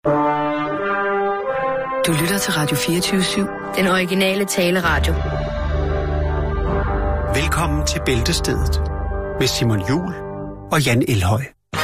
Du lytter til Radio 24/7, den originale taleradio. Velkommen til Bæltestedet med Simon Juhl og Jan Elhøj.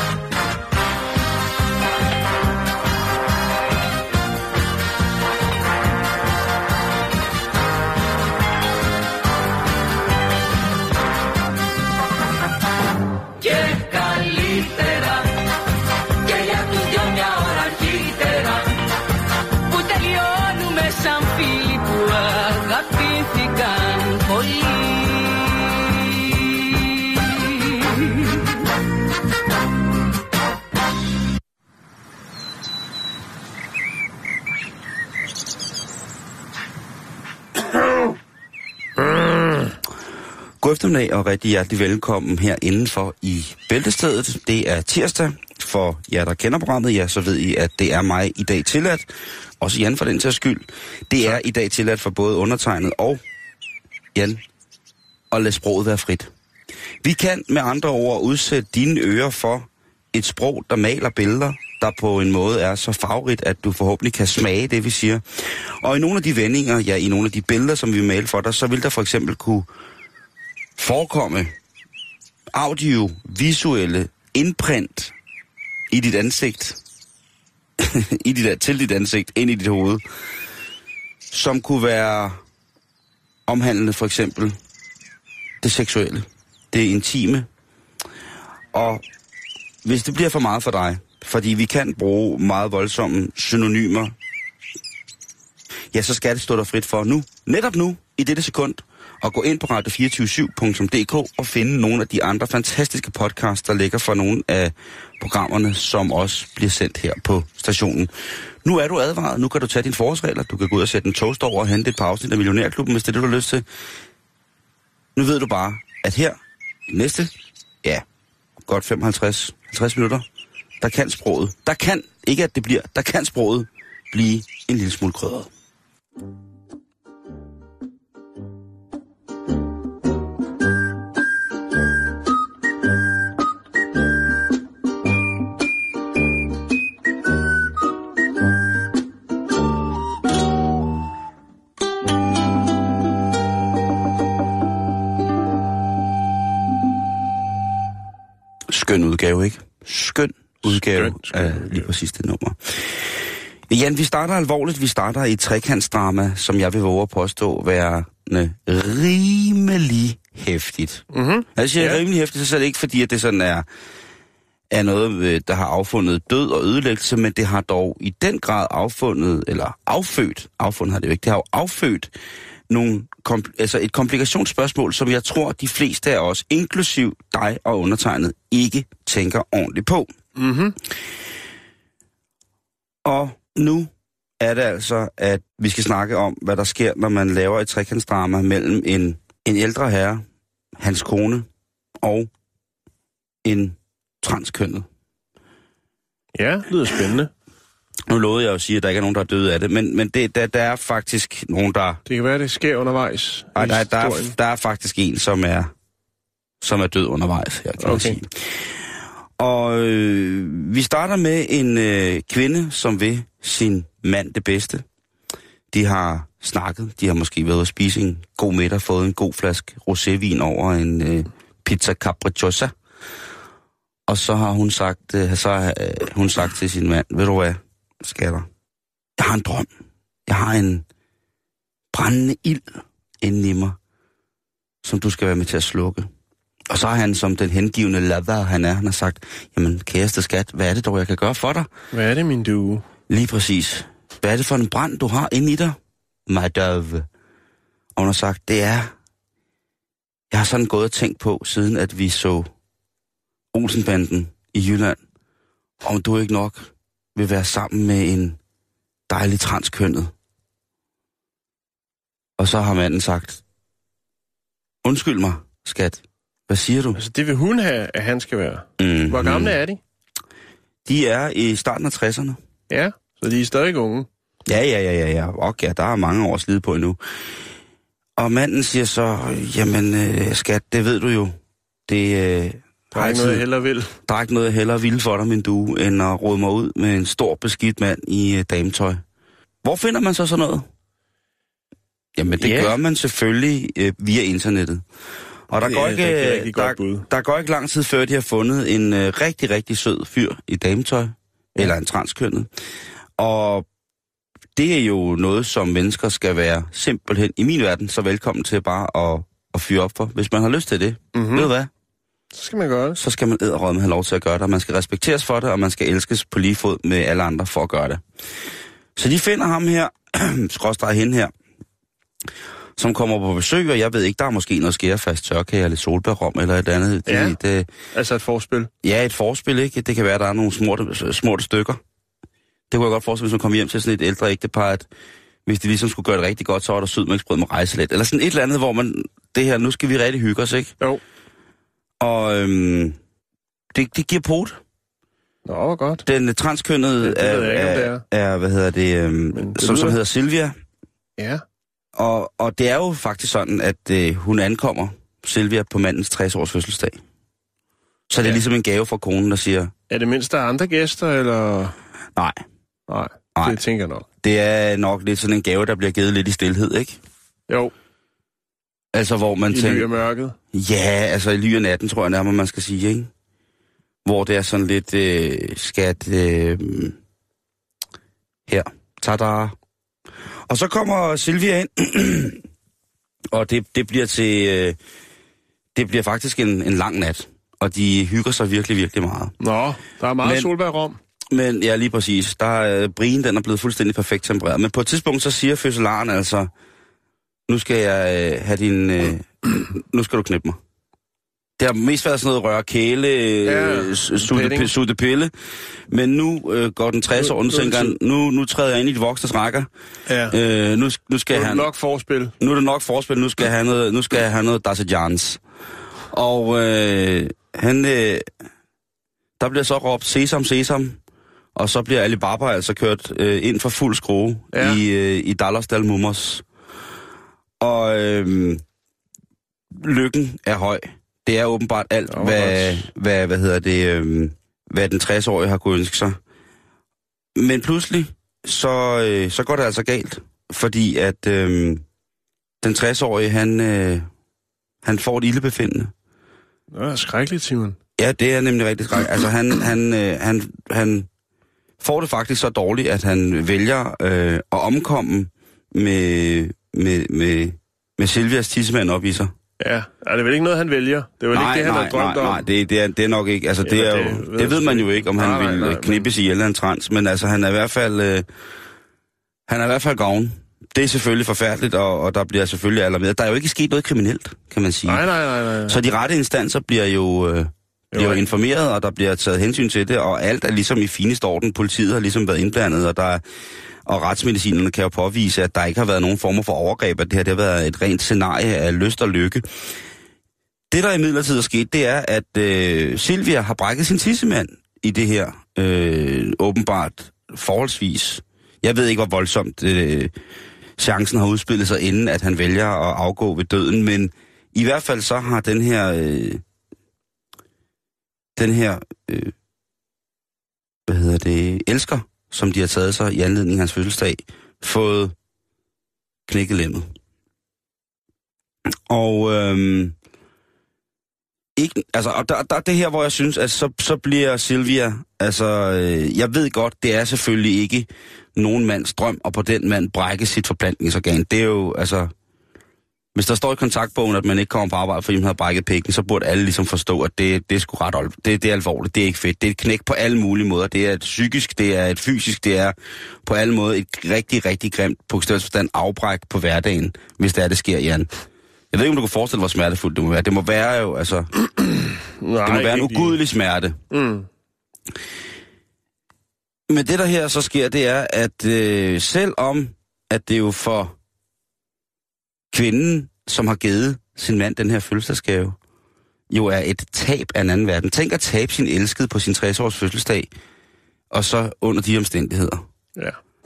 God eftermiddag og rigtig hjertelig velkommen her indenfor i Bæltestedet. Det er tirsdag. For jer, der kender programmet, ja, så ved I, at det er mig i dag tilladt. Også Jan for den til skyld. Det er i dag tilladt for både undertegnet og Jan at lade sproget være frit. Vi kan med andre ord udsætte dine ører for et sprog, der maler billeder, der på en måde er så farverigt, at du forhåbentlig kan smage det, vi siger. Og i nogle af de vendinger, ja, i nogle af de billeder, som vi vil male for dig, så vil der for eksempel kunne forekomme audiovisuelle indprint i dit ansigt, til dit ansigt, ind i dit hoved, som kunne være omhandlende for eksempel det seksuelle, det intime. Og hvis det bliver for meget for dig, fordi vi kan bruge meget voldsomme synonymer, ja, så skal det stå dig frit for nu, netop nu, i dette sekund, og gå ind på radio247.dk og finde nogle af de andre fantastiske podcasts, der ligger for nogle af programmerne, som også bliver sendt her på stationen. Nu er du advaret, nu kan du tage dine forårsregler, du kan gå ud og sætte en toast over og hente et par afsnit af Millionærklubben, hvis det er det, du har lyst til. Nu ved du bare, at her i næste, ja, godt 55 minutter, der kan sproget, der kan sproget blive en lille smule krydret. Skøn udgave, ikke? Skøn udgave af lige præcis det nummer. Jan, vi starter alvorligt. Vi starter i et trekantsdrama, som jeg vil våge at påstå værende rimelig hæftigt. Mm-hmm. Jeg siger rimelig hæftigt, så er det ikke fordi, at det sådan er noget, der har affundet død og ødelæggelse, men det har dog i den grad affødt har det jo ikke, det har jo affødt et komplikationsspørgsmål, som jeg tror, de fleste af os, inklusiv dig og undertegnet, ikke tænker ordentligt på. Mm-hmm. Og nu er det altså, at vi skal snakke om, hvad der sker, når man laver et trekantsdrama mellem en ældre herre, hans kone, og en transkønnet. Ja, det lyder spændende. Nu lovede jeg jo at sige, at der ikke er nogen, der er døde af det, men der er faktisk nogen, der... Det kan være, det sker undervejs. Nej, der er faktisk en, som er død undervejs, her, kan man sige. Og vi starter med en kvinde, som vil sin mand det bedste. De har snakket, de har måske været at spise en god middag, fået en god flaske rosévin over en pizza capricciosa. Og så har hun sagt til sin mand, ved du hvad, skatter, jeg har en drøm. Jeg har en brændende ild inden i mig, som du skal være med til at slukke. Og så har han, som den hengivende lover han har sagt, jamen kæreste skat, hvad er det dog, jeg kan gøre for dig? Hvad er det, min due? Lige præcis. Hvad er det for en brand, du har inde i dig? My dove. Og hun har sagt, det er... Jeg har sådan gået og tænkt på, siden at vi så Olsenbanden i Jylland, om du ikke nok vil være sammen med en dejlig transkønnet. Og så har manden sagt, undskyld mig, skat. Hvad siger du? Altså, det vil hun have, at han skal være. Mm-hmm. Hvor gamle er de? De er i starten af 60'erne. Ja, så de er stadig unge. Ja. Okay, der er mange år slid på endnu. Og manden siger så, jamen skat, det ved du jo. Det Der er ikke noget, jeg hellere vil. Der er ikke noget, jeg hellere vil for dig, min due, end at rode mig ud med en stor beskidt mand i dametøj. Hvor finder man så sådan noget? Jamen, det gør man selvfølgelig via internettet. Og der går ikke lang tid før, de har fundet en rigtig, rigtig sød fyr i dametøj, eller en transkønnet. Og det er jo noget, som mennesker skal være simpelthen, i min verden, så velkommen til bare at fyre op for. Hvis man har lyst til det, ved du hvad? Så skal man gøre det. Så skal man edderrødme have lov til at gøre det, og man skal respekteres for det, og man skal elskes på lige fod med alle andre for at gøre det. Så de finder ham her, skråstreg hende her, som kommer på besøg, og jeg ved ikke, der er måske noget skærefast tørkage, eller solbærrom, eller et andet. Ja, altså et forspil. Ja, et forspil, ikke? Det kan være, at der er nogle smorte stykker. Det kunne jeg godt forestille, hvis man kommer hjem til sådan et ældre ægtepar, at hvis de ligesom skulle gøre det rigtig godt, så var der sødmælksbrød med rejselet. Eller sådan et eller andet, hvor man, det her, nu skal vi rigtig hygge os, ikke? Jo. Og det giver pot. Nå, hvor godt. Den transkønnede er, hvad hedder det, som hedder Silvia. Ja. Og det er jo faktisk sådan, at hun ankommer, Silvia, på mandens 60-års fødselsdag. Så det er ligesom en gave fra konen, der siger... Er det mindst, der er andre gæster, eller...? Nej, det tænker jeg nok. Det er nok lidt sådan en gave, der bliver givet lidt i stilhed, ikke? Jo. Altså, hvor man tænker... I ly af mørket? Ja, altså i ly af natten, tror jeg nærmere, man skal sige, ikke? Hvor det er sådan lidt skat... her. Tada! Og så kommer Silvia ind, og det bliver til... det bliver faktisk en lang nat, og de hygger sig virkelig, virkelig meget. Nå, der er meget solbærrom. Men ja, lige præcis. Brien, den er blevet fuldstændig perfekt tempereret. Men på et tidspunkt, så siger fødselaren altså, nu skal jeg have din... nu skal du knippe mig. Det har mest været sådan noget røre kæle, sutte pille. Men nu går den 60 år, nu tænker han, nu træder jeg ind i de voksnes rækker. Ja. Nu skal han... nok forspil. Nu er det nok forspil, nu skal jeg have noget Dassejans. Og der bliver så råbt sesam, sesam. Og så bliver Alibaba altså kørt ind for fuld skrue i Dallasdal Mummers. Og lykken er høj. Det er åbenbart alt, hvad den 60-årige har kunnet ønske sig. Men pludselig, så går det altså galt. Fordi at den 60-årige, han får et ildebefindende. Det er skrækkeligt, Simon. Ja, det er nemlig rigtig skrækkeligt. Altså, han får det faktisk så dårligt, at han vælger at omkomme med Silvias tidsmand op i sig. Ja, er det vel ikke noget, han vælger? Det er vel ikke det, han har drømt om? Nej, det er nok ikke. Altså, det ved man jo ikke, om han vil knippes i eller en trans. Men altså, han er i hvert fald gavn. Det er selvfølgelig forfærdeligt, og der bliver selvfølgelig alarmeret. Der er jo ikke sket noget kriminelt, kan man sige. Nej. Så de rette instanser bliver jo informeret, og der bliver taget hensyn til det, og alt er ligesom i fineste orden. Politiet har ligesom været indblandet, og retsmedicinerne kan jo påvise, at der ikke har været nogen former for overgreb, at det her det har været et rent scenarie af lyst og lykke. Det, der imidlertid er sket, det er, at Silvia har brækket sin tissemand i det her åbenbart forholdsvis. Jeg ved ikke, hvor voldsomt chancen har udspillet sig, inden at han vælger at afgå ved døden, men i hvert fald så har den her elsker, som de har taget sig i anledning af hans fødselsdag, fået knækket lemmet. Og der er det her, hvor jeg synes, at så bliver Silvia, altså, jeg ved godt, det er selvfølgelig ikke nogen mands drøm, og på den mand brække sit forplantningsorgan. Det er jo, altså, hvis der står i kontaktbogen, at man ikke kommer på arbejde, fordi man har brækket pikken, så burde alle ligesom forstå, at det er sgu ret det er alvorligt, det er ikke fedt. Det er et knæk på alle mulige måder. Det er et psykisk, det er et fysisk, det er på alle måder et rigtig, rigtig grimt, på forstand afbræk på hverdagen, hvis det sker, Jan. Jeg ved ikke, om du kan forestille dig, hvor smertefuldt det må være. Det må være jo, altså... Nej, det må være en ugudelig smerte. Mm. Men det, der her så sker, det er, at selvom at det jo for kvinden, som har givet sin mand den her fødselsdagsgave, jo er et tab af en anden verden. Tænk at tabe sin elskede på sin 60-års fødselsdag, og så under de omstændigheder. Ja.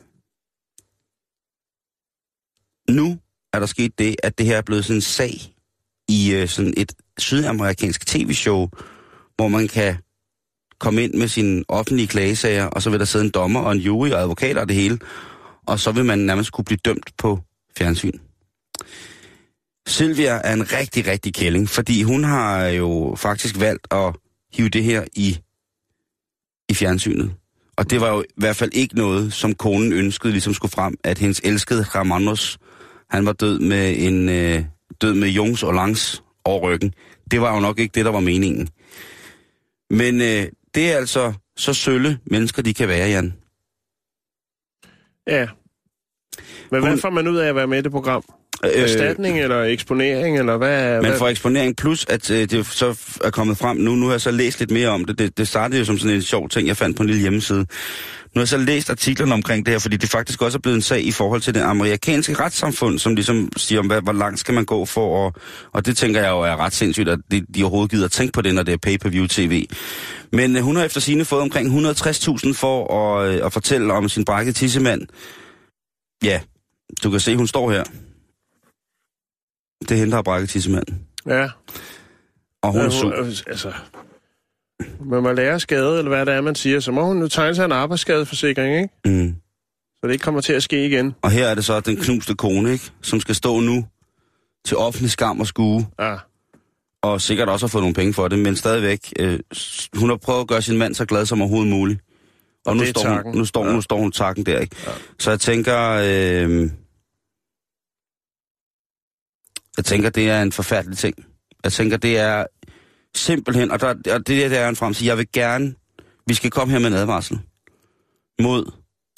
Nu er der sket det, at det her er blevet sådan en sag i sådan et sydamerikansk tv-show, hvor man kan komme ind med sine offentlige klagesager, og så vil der sidde en dommer og en jury og advokater og det hele, og så vil man nærmest kunne blive dømt på fjernsyn. Sylvia er en rigtig, rigtig kælling, fordi hun har jo faktisk valgt at hive det her i fjernsynet. Og det var jo i hvert fald ikke noget, som konen ønskede ligesom skulle frem, at hendes elskede Ramanos, han var død med Jungs og Langs over ryggen. Det var jo nok ikke det, der var meningen. Men det er altså så sølle mennesker, de kan være, Jan. Ja. Men hvad får man ud af at være med i det program? Erstatning eller eksponering, eller hvad? Man får eksponering, plus at det så er kommet frem nu. Nu har jeg så læst lidt mere om det. Det startede jo som sådan en sjov ting, jeg fandt på en lille hjemmeside. Nu har jeg så læst artiklerne omkring det her, fordi det faktisk også er blevet en sag i forhold til det amerikanske retssamfund, som ligesom siger om, hvor langt skal man gå for, og det tænker jeg jo er ret sindssygt, at de overhovedet gider at tænke på det, når det er pay-per-view-tv. Men hun har efter sigende fået omkring 160.000 for at fortælle om sin brækkede tissemand. Ja, du kan se, hun står her. Det er hende, der har brækket tissemanden. Ja. Og hun er sur. Altså, man må lære skade, eller hvad det er, man siger, så må hun jo tegne sig en arbejdsskadeforsikring, ikke? Mm. Så det ikke kommer til at ske igen. Og her er det så den knuste kone, ikke? Som skal stå nu til offentlig skam og skue. Ja. Og sikkert også har fået nogle penge for det, men stadigvæk. Hun har prøvet at gøre sin mand så glad som overhovedet muligt. Og nu står hun takken der, ikke? Ja. Så jeg tænker, det er en forfærdelig ting. Jeg tænker, det er simpelthen, og det der er en fremtid. Jeg vil gerne, vi skal komme her med en advarsel mod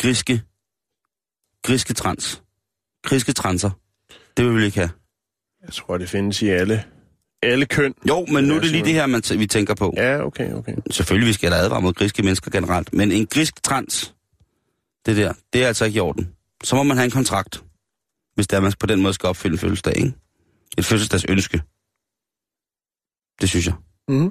griske transer. Det vil vi ikke have. Jeg tror, det findes i alle køn. Jo, men nu er det lige det her, vi tænker på. Ja, okay. Selvfølgelig, vi skal advare mod griske mennesker generelt, men en grisk trans, det er altså ikke i orden. Så må man have en kontrakt, hvis det er, man på den måde skal opfylde en fødselsdag, ikke? Et fødselsdags ønske. Det synes jeg. Mm.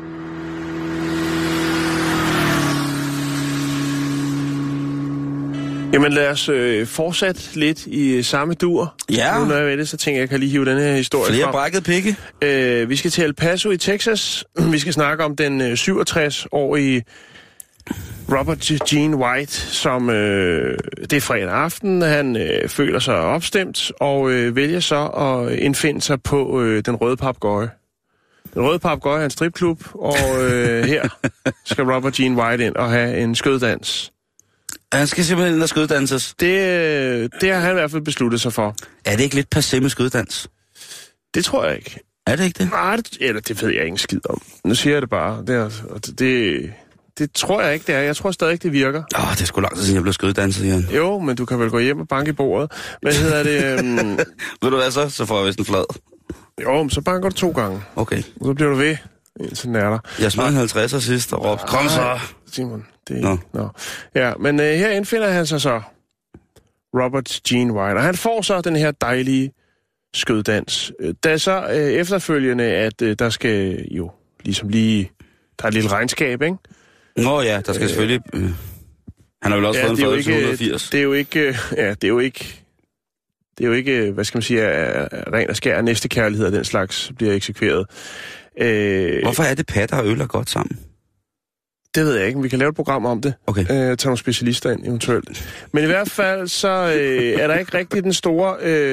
Jamen lad os fortsætte lidt i samme dur. Ja. Nu når jeg ved det, så tænker jeg kan lige hive den her historie flere frem. brækket pikke. Vi skal til El Paso i Texas. Vi skal snakke om den 67-årige Robert Gene White, som det er fredag aften. Han føler sig opstemt og vælger så at indfinde sig på den røde papegøje. Den røde papegøje er en stripklub, og her skal Robert Gene White ind og have en skøddans. Han skal simpelthen ind og skøddanses. Det har han i hvert fald besluttet sig for. Er det ikke lidt passé med skøddans? Det tror jeg ikke. Er det ikke det? Nej, det ved jeg ikke skid om. Nu siger jeg det bare. Det tror jeg ikke, det er. Jeg tror stadig ikke, det virker. Det er sgu lang tid siden, jeg blev skøddanset, Jan. Jo, men du kan vel gå hjem og banke i bordet. Hvad hedder det? Ved du hvad så? Så får jeg vist en flad. Jo, men så banker du 2 gange. Okay. Og så bliver du ved, indtil den er der. Jeg smed en 50'er sidst og råbte, kom så! Simon, det er Nå. Ja, men her indfinder han sig så Robert Gene White, og han får så den her dejlige skøddans. Da så efterfølgende, at der skal jo ligesom lige... Der er et lille regnskab, ikke? Nå ja, der skal selvfølgelig... Han har vel også fået en fadelse 180. Det er jo ikke... Det er jo ikke, hvad skal man sige, ren og skær næstekærlighed, og den slags bliver eksekveret. Hvorfor er det patter og øl er godt sammen? Det ved jeg ikke, men vi kan lave et program om det. Okay. Tage nogle specialister ind eventuelt. Men i hvert fald, så er der ikke rigtig den store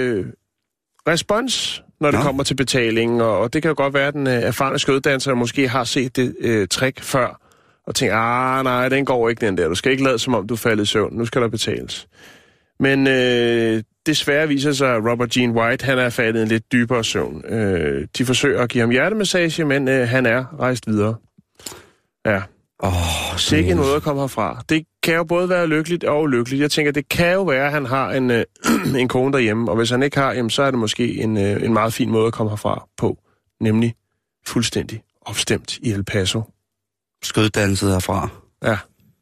respons, når det kommer til betalingen. Og det kan jo godt være, at den erfarne skøddanser måske har set det trick før, og tænker, nej, den går ikke, den der. Du skal ikke lade, som om du faldet i søvn. Nu skal der betales. Men desværre viser sig, at Robert Gene White, han er faldet en lidt dybere søvn. De forsøger at give ham hjertemassage, men han er rejst videre. Ja. Det er ikke en måde at komme herfra. Det kan jo både være lykkeligt og ulykkeligt. Jeg tænker, det kan jo være, at han har en kone derhjemme, og hvis han ikke har, jamen, så er det måske en meget fin måde at komme herfra på. Nemlig fuldstændig opstemt i El Paso. Skøddanset herfra. Ja.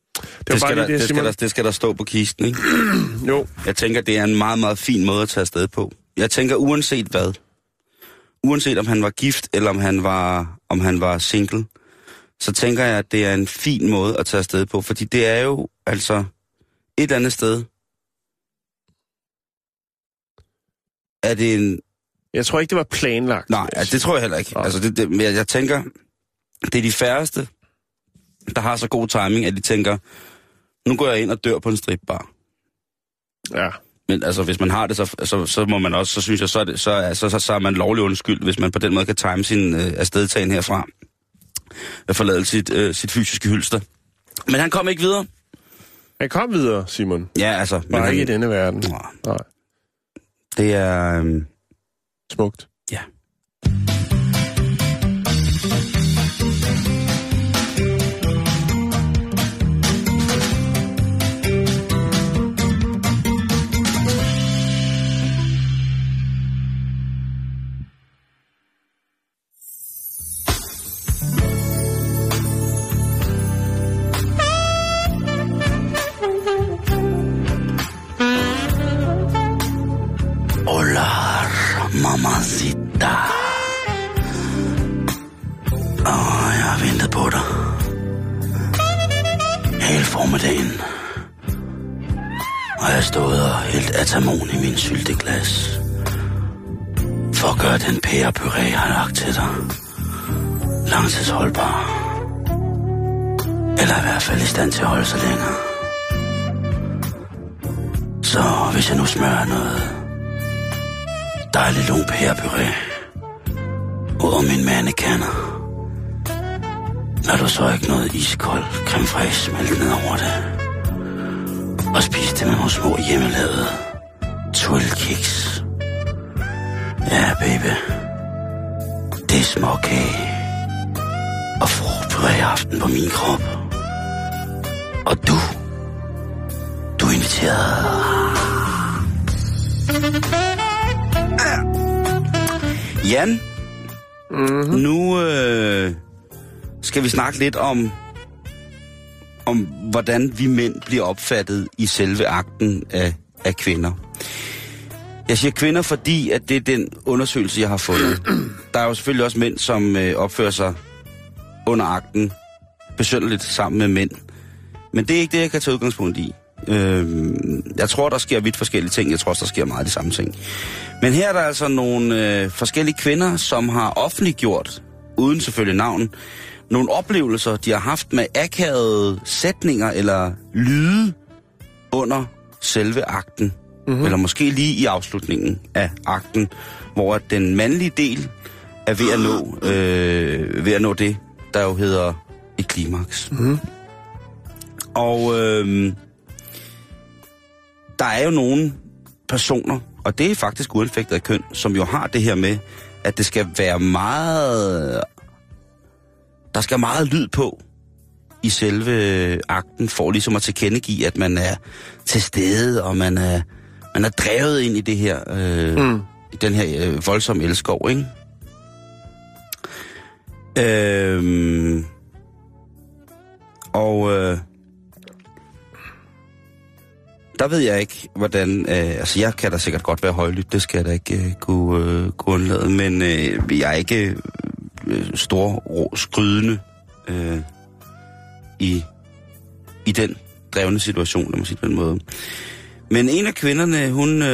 Det skal der stå på kisten, ikke? Jo. Jeg tænker, det er en meget, meget fin måde at tage afsted på. Jeg tænker, uanset hvad. Uanset om han var gift, eller om han var single, så tænker jeg, at det er en fin måde at tage afsted på. Fordi det er jo altså et eller andet sted. Er det en... Jeg tror ikke, det var planlagt. Nej, det tror jeg heller ikke. Altså, men jeg tænker, det er de færreste, der har så god timing, at de tænker, nu går jeg ind og dør på en stripbar. Ja. Men altså, hvis man har det, så må man også, så synes jeg, så er man lovlig undskyld, hvis man på den måde kan time sin afstedtagen herfra. At forlade sit fysiske hylster. Men han kom ikke videre. Han kom videre, Simon. Ja, altså. Bare ikke i denne verden. Nej. Det er... Smukt. Ja. Mamacita. Jeg har ventet på dig hele formiddagen. Og jeg har stået og hældt atamon i min sylteglas for at gøre den pærepuré, jeg har lagt til dig langtidsholdbar. Eller i hvert fald i stand til at holde sig længere. Så hvis jeg nu smører noget dejlig lun pærepuré ud over min mandekander, når du så ikke noget iskold creme fraiche smelte ned over det, og spise det med nogle små hjemmelavede twirlkiks. Ja, baby. Det er småkage og frugtpuré i aften på min krop. Og du er inviteret. Jan, nu skal vi snakke lidt om hvordan vi mænd bliver opfattet i selve akten af kvinder. Jeg siger kvinder, fordi at det er den undersøgelse, jeg har fundet. Der er jo selvfølgelig også mænd, som opfører sig under akten besynderligt sammen med mænd. Men det er ikke det, jeg kan tage udgangspunkt i. Jeg tror, der sker vidt forskellige ting. Jeg tror også, der sker meget de samme ting. Men her er der altså nogle forskellige kvinder, som har offentliggjort, uden selvfølgelig navn, nogle oplevelser, de har haft med akavede sætninger eller lyde under selve akten. Mm-hmm. Eller måske lige i afslutningen af akten, hvor den mandlige del er ved at nå det, der jo hedder et klimaks. Mm-hmm. Og der er jo nogle personer, og det er faktisk uanfægtet af køn, som jo har det her med, at det skal være meget... Der skal meget lyd på i selve akten, for ligesom at tilkendegive, at man er til stede, og man er drevet ind i det her, i den her voldsomme elskov, ikke? Der ved jeg ikke, hvordan... altså, jeg kan da sikkert godt være højlydt, det skal jeg da ikke kunne undlade, men jeg er ikke stor skrydende i den drevne situation, lad mig sige på den måde. Men en af kvinderne, hun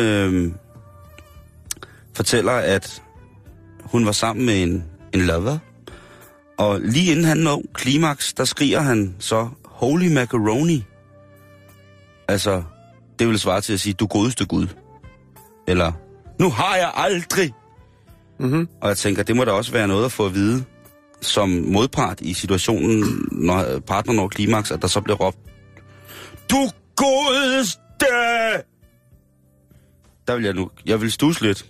fortæller, at hun var sammen med en lover, og lige inden han når klimaks, der skriger han så, holy macaroni. Altså, det vil svare til at sige, du godeste Gud. Eller, nu har jeg aldrig. Mm-hmm. Og jeg tænker, det må da også være noget at få at vide, som modpart i situationen, når partner når klimaks, at der så bliver råbt, du godeste! Der vil jeg vil stusse lidt.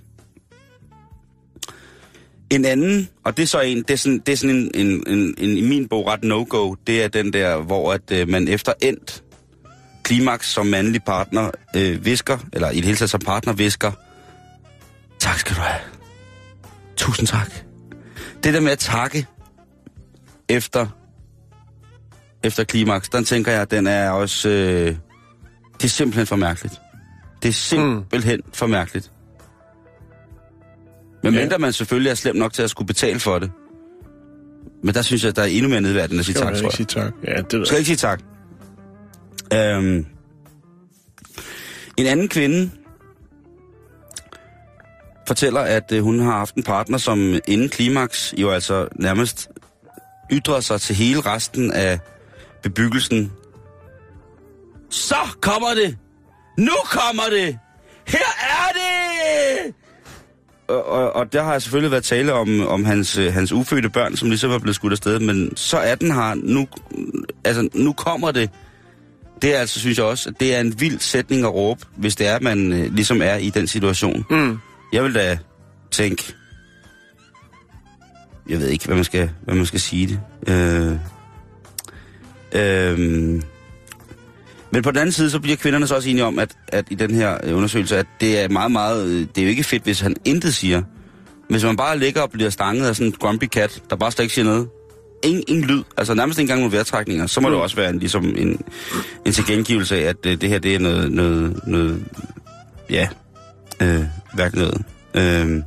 En anden, og det er så en, det er sådan en i min bog ret no-go, det er den der, hvor at man efter endt klimaks som mandlig partner visker, eller i det hele taget som partner visker, tak skal du have. Tusind tak. Det der med at takke efter klimaks, den tænker jeg, den er også, det er simpelthen for mærkeligt. Det er simpelthen for mærkeligt. Men mindre man selvfølgelig er slemt nok til at skulle betale for det. Men der synes jeg, der er endnu mere nedværdigt at sige tak, tror jeg. Ikke sige tak. Ja, det ved jeg. Skal ikke sige tak. En anden kvinde fortæller, at hun har haft en partner, som inden klimaks jo altså nærmest ytrer sig til hele resten af bebyggelsen. Så kommer det! Nu kommer det! Her er det! Og der har selvfølgelig været tale om hans ufødte børn, som ligesom er blevet skudt afsted, men så er den her. Nu kommer det. Det er altså, synes jeg også, det er en vild sætning at råbe, hvis det er, at man ligesom er i den situation. Mm. Jeg vil da tænke, jeg ved ikke, hvad man skal sige det. Men på den anden side, så bliver kvinderne så også enige om, at i den her undersøgelse, at det er meget, meget, det er jo ikke fedt, hvis han intet siger. Hvis man bare ligger og bliver stanget af sådan en grumpy cat, der bare slet ikke siger noget. Ingen lyd, altså nærmest ikke engang nogle vejrtrækninger, så må det også være en tilgengivelse af, at det her, det er noget hverken noget.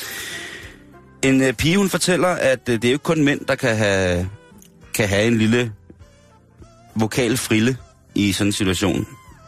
En pige, hun fortæller, at det er jo ikke kun mænd, der kan have en lille vokal frille i sådan en situation.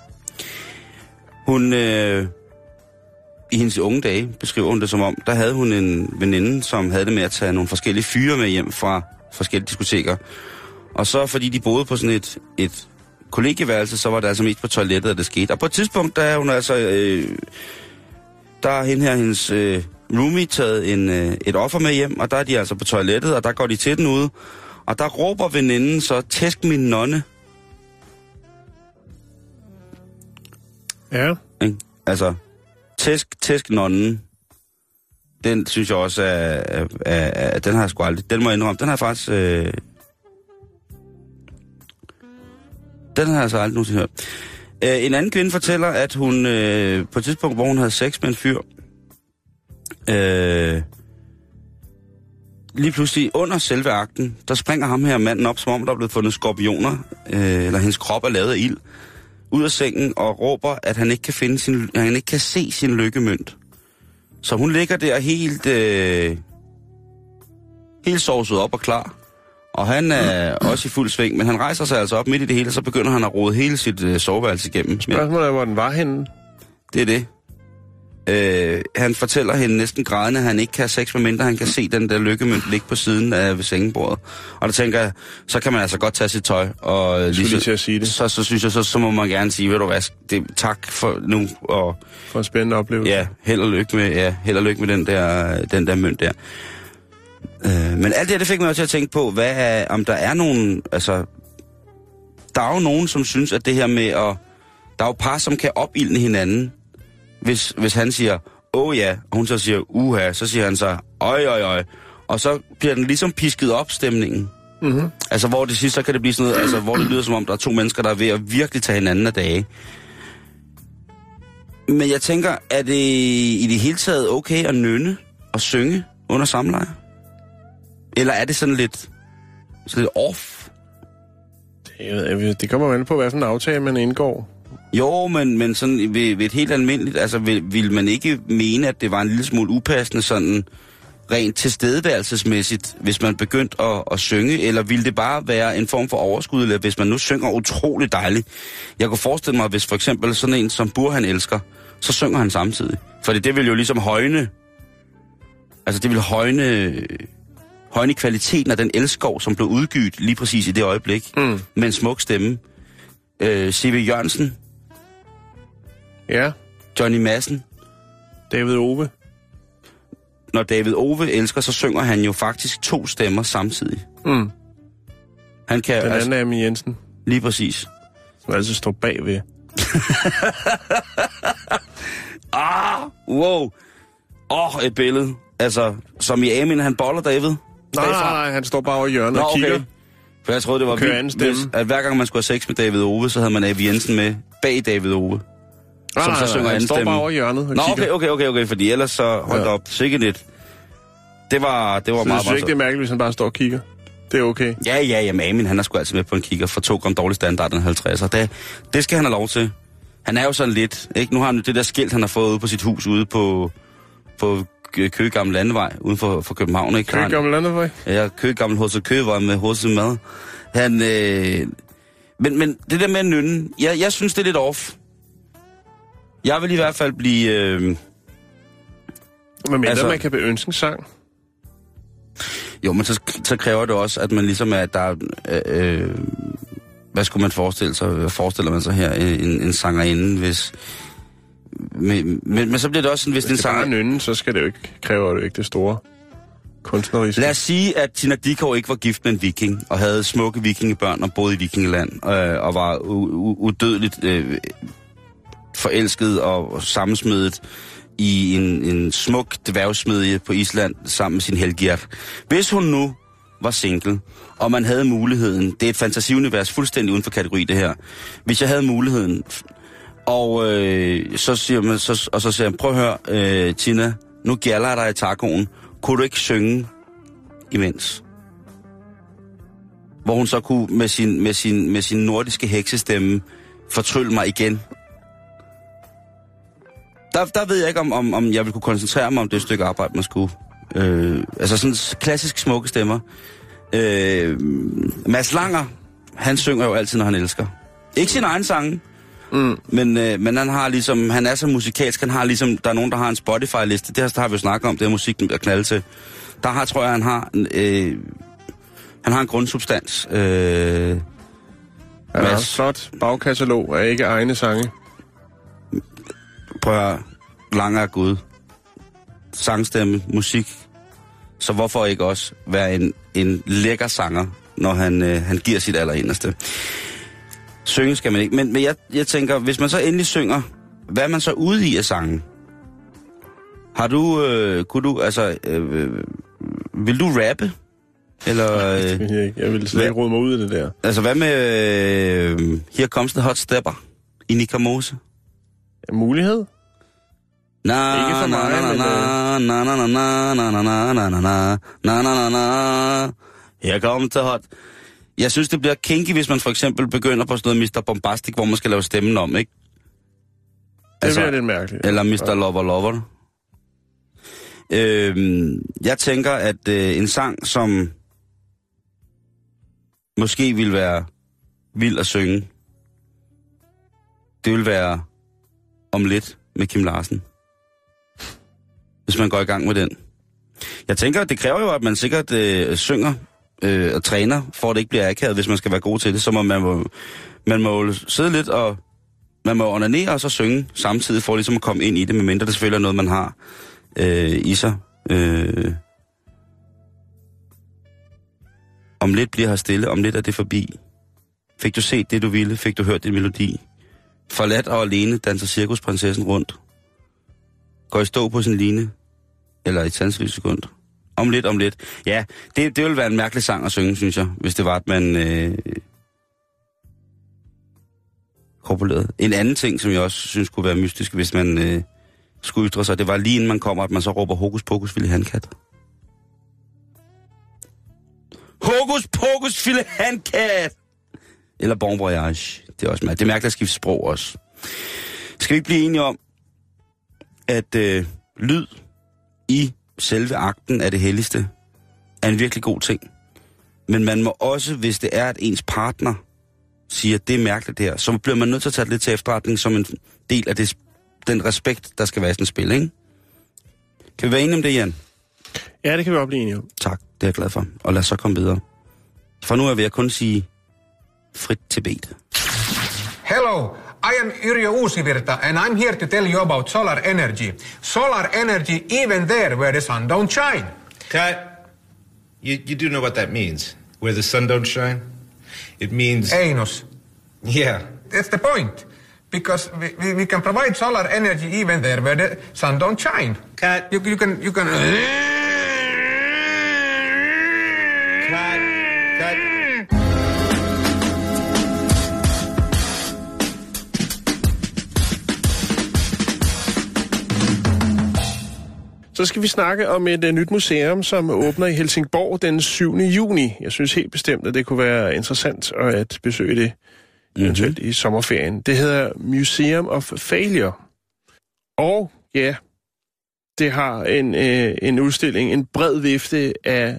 Hun, i hendes unge dage, beskriver hun det som om, der havde hun en veninde, som havde det med at tage nogle forskellige fyre med hjem fra forskellige diskoteker. Og så, fordi de boede på sådan et kollegieværelse, så var det altså mest på toilettet, at det skete. Og på et tidspunkt, der er hun altså, der har hendes roomie taget et offer med hjem, og der er de altså på toilettet, og der går de til den ude. Og der råber veninden så, tæsk min nonne. Ja. Altså, tæsk nonnen. Den synes jeg også er den har jeg sgu aldrig, den må jeg indrømme, den har jeg faktisk, den har jeg så aldrig nogensinde hørt. En anden kvinde fortæller, at hun på et tidspunkt, hvor hun havde sex med en fyr, lige pludselig under selve akten, der springer ham her manden op, som om der er blevet fundet skorpioner, eller hendes krop er lavet af ild, ud af sengen og råber, at han ikke kan se sin lykkemønt. Så hun ligger der helt sovset op og klar. Og han er også i fuld sving, men han rejser sig altså op midt i det hele, og så begynder han at rode hele sit soveværelse igennem. Spørgsmålet er, hvor den var henne? Det er det. Han fortæller hende næsten grædende, at han ikke kan have sex, medmindre han kan se den der lykkemønt ligge på siden af ved sengebordet. Og der tænker jeg, så kan man altså godt tage sit tøj. Og lige til at sige det. Så synes jeg, så må man gerne sige, ved du hvad, tak for nu. Og for en spændende oplevelse. Ja, held og lykke med den der mønt der. Men alt det fik mig også til at tænke på, om der er nogen, altså, der er jo nogen, som synes, at det her med at, der er jo par, som kan opildne hinanden, hvis han siger, ja, og hun så siger, så siger han så, øj, og så bliver den ligesom pisket op, stemningen. Mm-hmm. Altså, hvor det sidste, så kan det blive sådan noget, altså, hvor det lyder som om, der er to mennesker, der er ved at virkelig tage hinanden af dage. Men jeg tænker, er det i det hele taget okay at nynne og synge under samleje? Eller er det sådan lidt off? Det kommer an på, hvad for en aftale man indgår. Jo, men sådan ved et helt almindeligt, altså vil man ikke mene, at det var en lille smule upassende sådan rent tilstedeværelsesmæssigt, hvis man begyndte at synge, eller ville det bare være en form for overskud, eller hvis man nu synger utroligt dejligt? Jeg kunne forestille mig, hvis for eksempel sådan en som Burhan elsker, så synger han samtidig. Fordi det vil jo ligesom højne, altså det vil højne kvaliteten af den elskov, som blev udgivet lige præcis i det øjeblik, med en smuk stemme. C.V. Jørgensen. Ja. Johnny Madsen. David Ove. Når David Ove elsker, så synger han jo faktisk 2 stemmer samtidig. Mm. Han kan, den anden er Amy Jensen. Lige præcis. Som altid står bagved. Wow. Et billede. Altså, som i Amin, han boller David. Nej, han står bare over hjørnet og kigger. For jeg troede, det var vildt, at hver gang man skulle have sex med David Ove, så havde man Amy Jensen med bag David Ove. Som så synger han står bare over hjørnet og kigger. Okay, fordi ellers så holdt op sikkert lidt. Det var så meget. Jeg synes ikke, det er mærkeligt, hvis han bare står og kigger. Det er okay. Ja, men Amin, han er sgu altid med på en kigger for 2 gram dårlig standard den 50'er. Det skal han have lov til. Han er jo sådan lidt, ikke? Nu har han det der skilt, han har fået ude på sit hus ude på Køge Gamle Landevej, uden for København, ikke? Køge Gamle Landevej? Ja, Køge Gamle H.C. Køgevej med H.C. Mad. Men det der med at nynne, jeg synes, det er lidt off. Jeg vil i hvert fald blive... Men mindre man kan beønske en sang? Jo, men så kræver det også, at man ligesom er, der hvad skulle man forestille sig? Hvad forestiller man sig her? En sangerinde, hvis... Men så bliver det også sådan, hvis det er bare en ynde, så skal det jo ikke, kræver det jo ikke det store kunstneriske. Lad os sige, at Tina Dickow ikke var gift med en viking, og havde smukke vikingebørn og boede i vikingeland, og var udødeligt forelsket og sammensmedet i en smuk dværgsmedje på Island sammen med sin Helgert. Hvis hun nu var single, og man havde muligheden, det er et fantasiunivers fuldstændig uden for kategori det her, hvis jeg havde muligheden, og så siger man, prøv at høre, Tina, nu gælder jeg dig i tacoen, kunne du ikke synge imens? Hvor hun så kunne med sin nordiske heksestemme fortrylle mig igen. Der ved jeg ikke, om jeg vil kunne koncentrere mig om det stykke arbejde, man skulle. Altså sådan klassisk smukke stemmer. Mads Langer, han synger jo altid, når han elsker. Ikke sin egen sange, men han har ligesom, han er så musikalsk, han har ligesom, der er nogen, der har en Spotify-liste, det har vi jo snakket om, det er musikken, der knalde til. Tror jeg, han har en grundsubstans. Ja, flot bagkatalog af ikke egne sange. Prøv at Langer er Gud. Sangstemme, musik. Så hvorfor ikke også være en lækker sanger, når han giver sit allerinderste. Synge skal man ikke. Men jeg tænker, hvis man så endelig synger, hvad er man så ude i at sange? Har du, vil du rappe? Eller, jeg vil slet ikke rode mig ud af det der. Altså, hvad med Here Comes the Hot Stepper i Nika Mose? Mulighed? Ikke for mig, Here comes the hot. Jeg synes, det bliver kinky, hvis man for eksempel begynder på sådan noget Mr. Bombastic, hvor man skal lave stemmen om, ikke? Det bliver lidt mærkeligt. Eller Mr. Lover Lover. Jeg tænker, at en sang, som måske ville være vild at synge, det vil være Om lidt med Kim Larsen. Hvis man går i gang med den. Jeg tænker, at det kræver jo, at man sikkert synger og træner, for at det ikke bliver akavet, hvis man skal være god til det. Så man må sidde lidt, og man må onanere og så synge samtidig, for ligesom at komme ind i det, medmindre det selvfølgelig er noget, man har i sig. Om lidt bliver her stille, om lidt er det forbi. Fik du set det, du ville? Fik du hørt din melodi? Forladt og alene danser cirkusprinsessen rundt. Går i stå på sin line? Eller et sandsynligt sekund? Om lidt. Ja, det ville være en mærkelig sang at synge, synes jeg, hvis det var, at man korpulerede. En anden ting, som jeg også synes kunne være mystisk, hvis man skulle ytre sig, det var lige inden man kommer, at man så råber hokus pokus Fille Handkat. Hokus pokus Fille Handkat! Eller Bon Voyage. Det er også mærkeligt. Det er mærkeligt at skifte sprog også. Skal vi ikke blive enige om, at lyd i selve akten af det helligste er en virkelig god ting. Men man må også, hvis det er, at ens partner siger, at det er mærkeligt det her, så bliver man nødt til at tage det lidt til efterretning som en del af den respekt, der skal være i sådan et spil, ikke? Kan vi være enige om det, Jan? Ja, det kan vi også blive enige om. Tak, det er jeg glad for. Og lad os så komme videre. For nu er jeg ved at kun sige frit til beat. Hello, I am Yrjö Uusivirta and I'm here to tell you about solar energy. Solar energy even there where the sun don't shine. Cut. You do know what that means, where the sun don't shine? It means... Anus. Yeah. That's the point. Because we can provide solar energy even there where the sun don't shine. Cut. You can... Cut. Så skal vi snakke om et nyt museum, som åbner i Helsingborg den 7. juni. Jeg synes helt bestemt, at det kunne være interessant at besøge det, eventuelt i sommerferien. Det hedder Museum of Failure. Og ja, det har en udstilling, en bred vifte af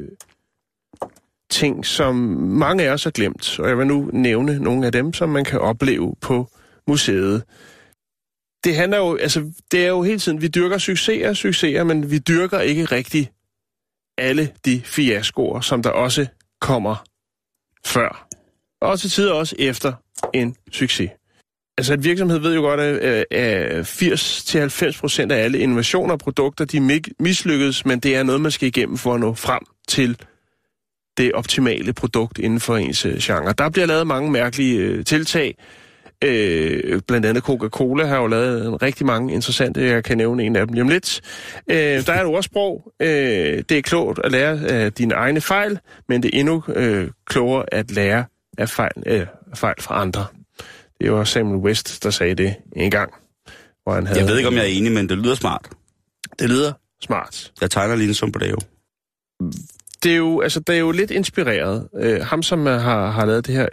ting, som mange af os har glemt. Og jeg vil nu nævne nogle af dem, som man kan opleve på museet. Det handler jo, altså, det er jo hele tiden, vi dyrker succeser, men vi dyrker ikke rigtig alle de fiaskoer, som der også kommer før. Og til tider også efter en succes. Altså en virksomhed ved jo godt, at 80-90% af alle innovationer og produkter, de mislykkedes, men det er noget, man skal igennem for at nå frem til det optimale produkt inden for ens genre. Der bliver lavet mange mærkelige tiltag. Blandt andet Coca-Cola har jo lavet rigtig mange interessante, jeg kan nævne en af dem lige om lidt. Der er et ordsprog. Det er klogt at lære af dine egne fejl, men det er endnu klogere at lære af fejl fra andre. Det var Samuel West, der sagde det en gang. Hvor han havde jeg ved ikke, om jeg er enig, men det lyder smart. Det lyder smart. Jeg tegner lige en som på det jo. Det er jo lidt inspireret. Ham, som har lavet det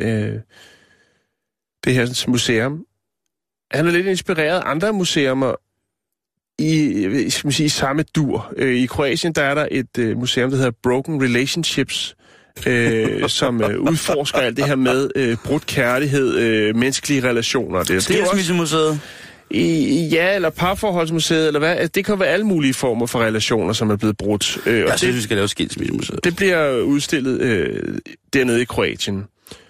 her museum, han er lidt inspireret af andre museumer i samme dur. I Kroatien, der er der et museum, der hedder Broken Relationships, som udforsker alt det her med brudt kærlighed, menneskelige relationer. Skilsmissemuseet? Ja, eller parforholdsmuseet, eller hvad. Altså, det kan være alle mulige former for relationer, som er blevet brudt. Jeg synes, vi skal lave skilsmissemuseet. Det bliver udstillet dernede i Kroatien.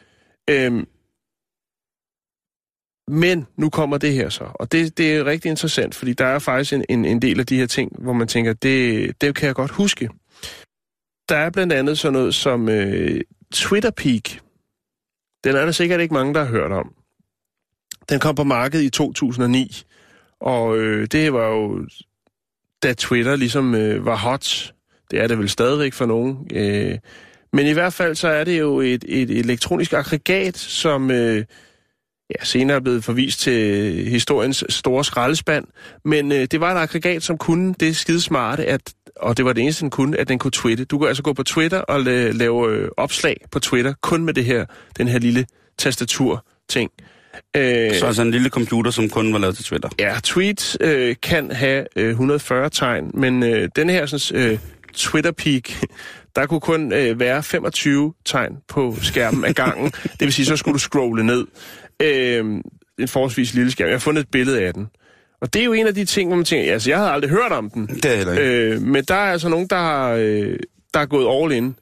Men nu kommer det her så, og det er rigtig interessant, fordi der er faktisk en del af de her ting, hvor man tænker, det kan jeg godt huske. Der er blandt andet sådan noget som Twitterpeak. Den er der sikkert ikke mange, der har hørt om. Den kom på markedet i 2009, og det var jo, da Twitter ligesom var hot. Det er det vel stadigvæk for nogen. Men i hvert fald så er det jo et elektronisk aggregat, som senere er blevet forvist til historiens store skraldespand. Men det var et aggregat, som kunne det skidesmarte, og det var det eneste, den kunne, at den kunne twitte. Du kan altså gå på Twitter og lave opslag på Twitter, kun med den her lille tastatur-ting. Så altså en lille computer, som kun var lavet til Twitter? Ja, tweet kan have 140 tegn, men den her sådan, Twitterpeak, der kunne kun være 25 tegn på skærmen ad gangen. Det vil sige, så skulle du scrolle ned. En forholdsvis lille skærm. Jeg har fundet et billede af den. Og det er jo en af de ting, hvor man tænker, altså jeg havde aldrig hørt om den. Det er heller ikke. Men der er altså nogen, der er gået all in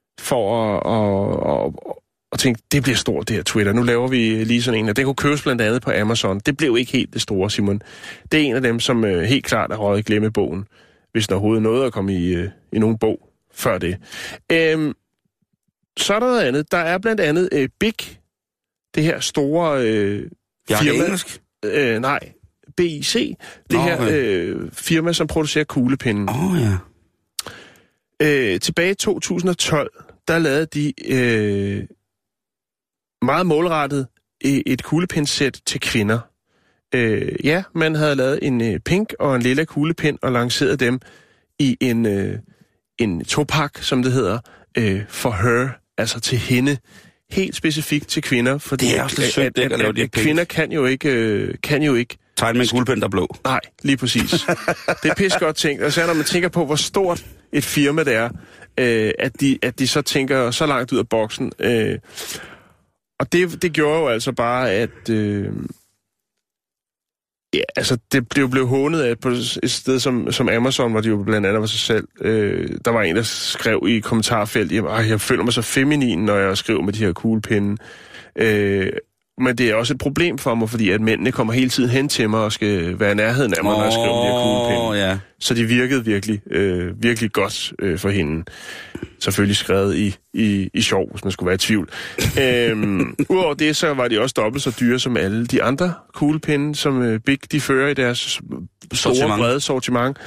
for at tænke, det bliver stort det her Twitter. Nu laver vi lige sådan en, og det kunne købes blandt andet på Amazon. Det blev ikke helt det store, Simon. Det er en af dem, som helt klart er røget i glemmebogen, hvis der overhovedet nåede at komme i nogen bog før det. Så er der noget andet. Der er blandt andet Big, det her store firma. Engelsk? Nej, BIC. Det her firma, som producerer kuglepinde. Tilbage i 2012, der lavede de meget målrettet et kuglepinsæt til kvinder. Man havde lavet en pink og en lilla kuglepind og lanceret dem i en topak, som det hedder, for her, altså til hende. Helt specifikt til kvinder, fordi det er også lidt sødt, at kvinder kan jo ikke tegne med en kuglepind, der er blå. Nej, lige præcis. Det er pisse godt tænkt. Og så når man tænker på, hvor stort et firma det er, at de så tænker så langt ud af boksen. Og det gjorde jo altså bare, at det blev hånet af på et sted som Amazon, hvor de jo blandt andet var sig selv. Der var en, der skrev i kommentarfeltet, jeg føler mig så feminin, når jeg skriver med de her kuglepinde. Men det er også et problem for mig, fordi at mændene kommer hele tiden hen til mig og skal være i nærheden af mig, når jeg skriver de her kuglepinde. Ja. Så de virkede virkelig godt for hende. Selvfølgelig skrevet i sjov, hvis man skulle være i tvivl. Udover det, så var de også dobbelt så dyre som alle de andre kuglepinde, som Big de fører i deres store, brede sortiment.